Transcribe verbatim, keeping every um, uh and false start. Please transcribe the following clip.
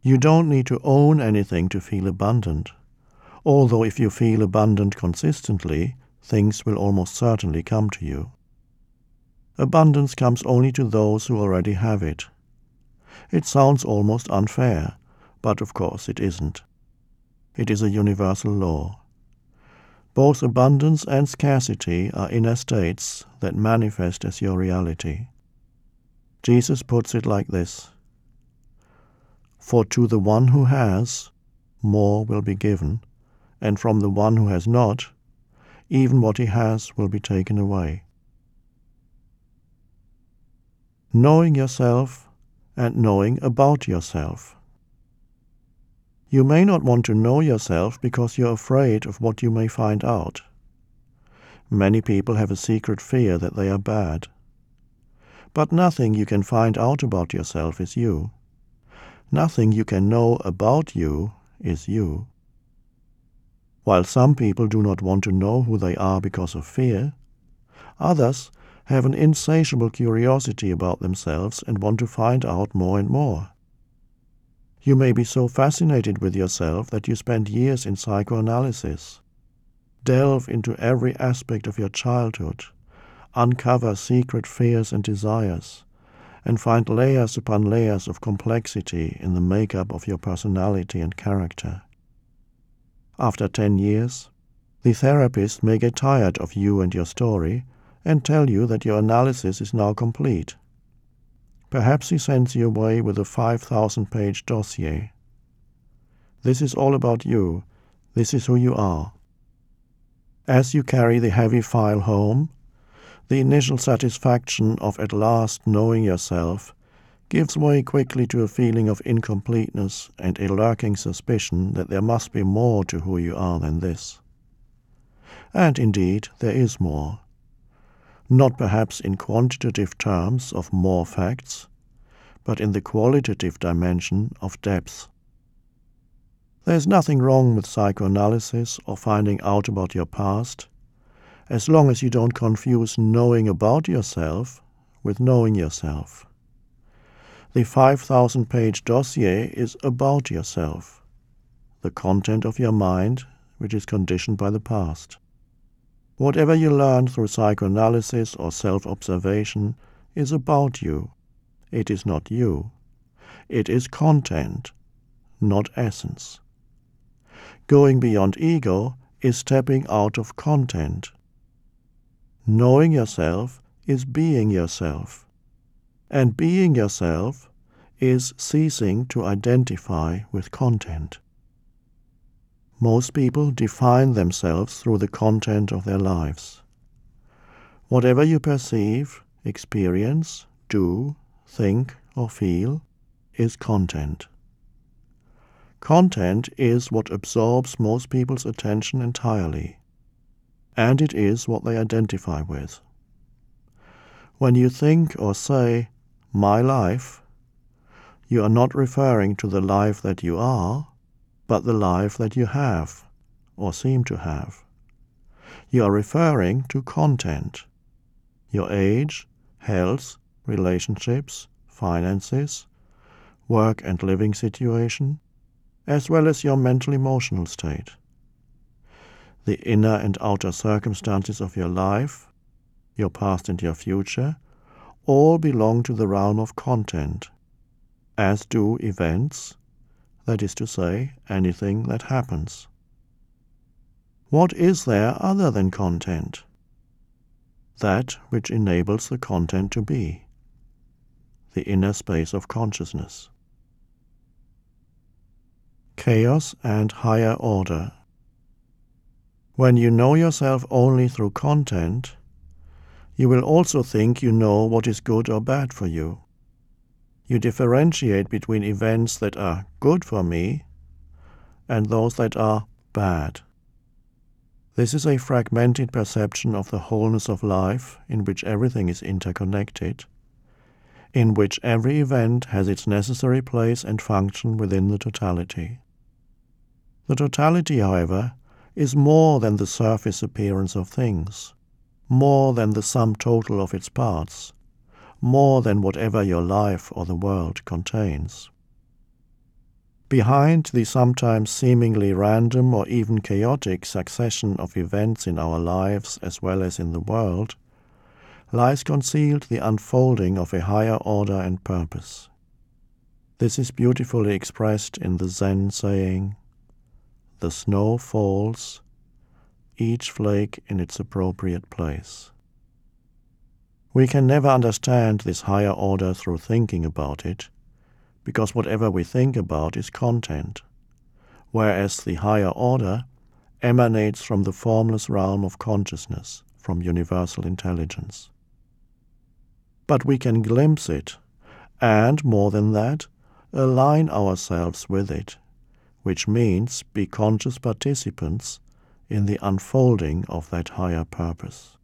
You don't need to own anything to feel abundant, although if you feel abundant consistently, things will almost certainly come to you. Abundance comes only to those who already have it. It sounds almost unfair, but of course it isn't. It is a universal law. Both abundance and scarcity are inner states that manifest as your reality. Jesus puts it like this: "For to the one who has, more will be given, and from the one who has not, even what he has will be taken away." Knowing yourself and knowing about yourself. You may not want to know yourself because you're afraid of what you may find out. Many people have a secret fear that they are bad. But nothing you can find out about yourself is you. Nothing you can know about you is you. While some people do not want to know who they are because of fear, others have an insatiable curiosity about themselves and want to find out more and more. You may be so fascinated with yourself that you spend years in psychoanalysis. Delve into every aspect of your childhood, uncover secret fears and desires, and find layers upon layers of complexity in the makeup of your personality and character. After ten years, the therapist may get tired of you and your story and tell you that your analysis is now complete. Perhaps he sends you away with a five thousand page dossier. This is all about you. This is who you are. As you carry the heavy file home, the initial satisfaction of at last knowing yourself gives way quickly to a feeling of incompleteness and a lurking suspicion that there must be more to who you are than this. And indeed, there is more. Not perhaps in quantitative terms of more facts, but in the qualitative dimension of depth. There is nothing wrong with psychoanalysis or finding out about your past, as long as you don't confuse knowing about yourself with knowing yourself. The five thousand page dossier is about yourself, the content of your mind, which is conditioned by the past. Whatever you learn through psychoanalysis or self-observation is about you. It is not you. It is content, not essence. Going beyond ego is stepping out of content. Knowing yourself is being yourself, and being yourself is ceasing to identify with content. Most people define themselves through the content of their lives. Whatever you perceive, experience, do, think, or feel is content. Content is what absorbs most people's attention entirely, and it is what they identify with. When you think or say, "my life," you are not referring to the life that you are, but the life that you have, or seem to have. You are referring to content, your age, health, relationships, finances, work and living situation, as well as your mental-emotional state. The inner and outer circumstances of your life, your past and your future, all belong to the realm of content, as do events, that is to say, anything that happens. What is there other than content? That which enables the content to be, the inner space of consciousness. Chaos and higher order. When you know yourself only through content, you will also think you know what is good or bad for you. You differentiate between events that are good for me and those that are bad. This is a fragmented perception of the wholeness of life in which everything is interconnected, in which every event has its necessary place and function within the totality. The totality, however, is more than the surface appearance of things, more than the sum total of its parts, more than whatever your life or the world contains. Behind the sometimes seemingly random or even chaotic succession of events in our lives as well as in the world, lies concealed the unfolding of a higher order and purpose. This is beautifully expressed in the Zen saying, "The snow falls, each flake in its appropriate place." We can never understand this higher order through thinking about it, because whatever we think about is content, whereas the higher order emanates from the formless realm of consciousness, from universal intelligence. But we can glimpse it, and more than that, align ourselves with it, which means be conscious participants in the unfolding of that higher purpose.